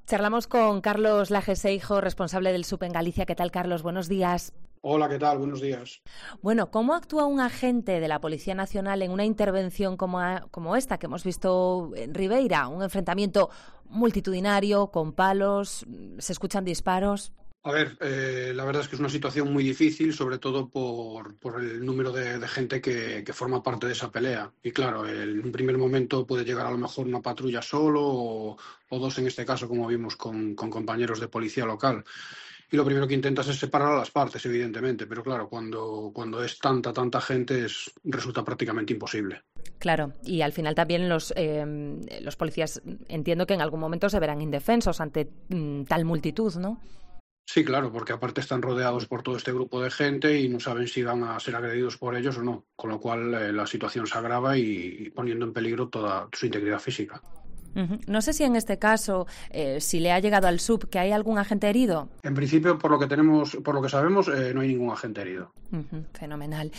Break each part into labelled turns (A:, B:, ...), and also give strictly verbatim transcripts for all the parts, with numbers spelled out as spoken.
A: Charlamos con Carlos Laje Seijo, responsable del S U P en Galicia. ¿Qué tal, Carlos? Buenos días.
B: Hola, ¿qué tal? Buenos días.
A: Bueno, ¿cómo actúa un agente de la Policía Nacional en una intervención como, a, como esta que hemos visto en Ribeira? Un enfrentamiento multitudinario, con palos, se escuchan disparos.
B: A ver, eh, la verdad es que es una situación muy difícil, sobre todo por, por el número de, de gente que, que forma parte de esa pelea. Y claro, en un primer momento puede llegar a lo mejor una patrulla solo o, o dos en este caso, como vimos con, con compañeros de policía local. Y lo primero que intentas es separar a las partes, evidentemente, pero claro, cuando, cuando es tanta, tanta gente es, resulta prácticamente imposible.
A: Claro, y al final también los, eh, los policías entiendo que en algún momento se verán indefensos ante mm, tal multitud, ¿no?
B: Sí, claro, porque aparte están rodeados por todo este grupo de gente y no saben si van a ser agredidos por ellos o no, con lo cual eh, la situación se agrava y, y poniendo en peligro toda su integridad física.
A: Uh-huh. No sé si en este caso, eh, si le ha llegado al S U P, que hay algún agente herido.
B: En principio, por lo que tenemos, por lo que sabemos, eh, no hay ningún agente herido.
A: Uh-huh. Fenomenal.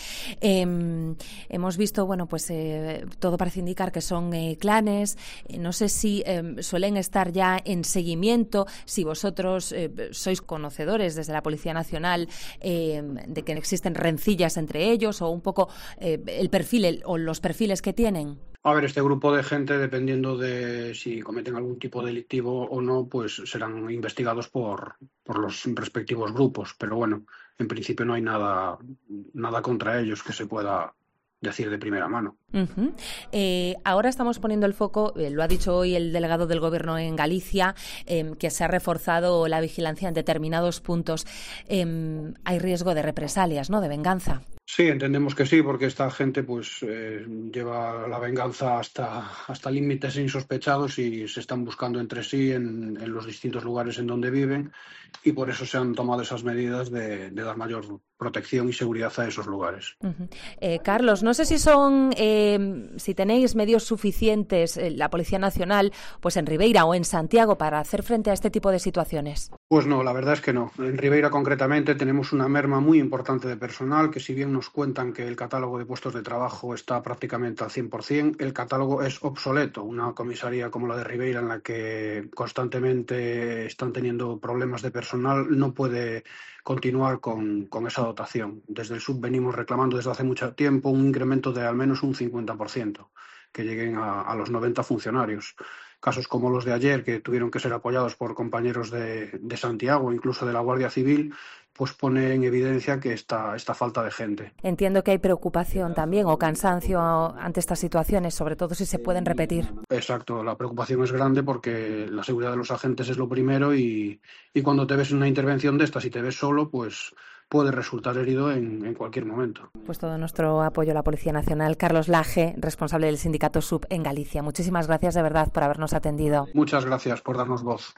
A: Eh, hemos visto, bueno, pues eh, todo parece indicar que son eh, clanes. Eh, no sé si eh, suelen estar ya en seguimiento, si vosotros eh, sois conocedores desde la Policía Nacional eh, de que existen rencillas entre ellos o un poco eh, el perfil el, o los perfiles que tienen.
B: A ver, este grupo de gente, dependiendo de si cometen algún tipo delictivo o no, pues serán investigados por, por los respectivos grupos. Pero bueno, en principio no hay nada, nada contra ellos que se pueda decir de primera mano.
A: Uh-huh. Eh, ahora estamos poniendo el foco, eh, lo ha dicho hoy el delegado del Gobierno en Galicia, eh, que se ha reforzado la vigilancia en determinados puntos. Eh, hay riesgo de represalias, ¿no?, de venganza.
B: Sí, entendemos que sí, porque esta gente pues eh, lleva la venganza hasta, hasta límites insospechados y se están buscando entre sí en, en los distintos lugares en donde viven y por eso se han tomado esas medidas de, de dar mayor protección y seguridad a esos lugares.
A: Uh-huh. Eh, Carlos, no sé si son, eh, si tenéis medios suficientes, eh, la Policía Nacional, pues en Ribeira o en Santiago para hacer frente a este tipo de situaciones.
B: Pues no, la verdad es que no. En Ribeira concretamente tenemos una merma muy importante de personal que si bien nos cuentan que el catálogo de puestos de trabajo está prácticamente al cien por ciento, el catálogo es obsoleto. Una comisaría como la de Ribeira en la que constantemente están teniendo problemas de personal no puede continuar con, con esa dotación. Desde el S U B venimos reclamando desde hace mucho tiempo un incremento de al menos un cincuenta por ciento, que lleguen a, a los noventa funcionarios. Casos como los de ayer, que tuvieron que ser apoyados por compañeros de, de Santiago, incluso de la Guardia Civil, pues pone en evidencia que esta, esta falta de gente.
A: Entiendo que hay preocupación también o cansancio ante estas situaciones, sobre todo si se pueden repetir.
B: Exacto, la preocupación es grande porque la seguridad de los agentes es lo primero y, y cuando te ves en una intervención de estas y te ves solo, pues puede resultar herido en, en cualquier momento.
A: Pues todo nuestro apoyo a la Policía Nacional. Carlos Laje, responsable del sindicato S U P en Galicia. Muchísimas gracias de verdad por habernos atendido.
B: Muchas gracias por darnos voz.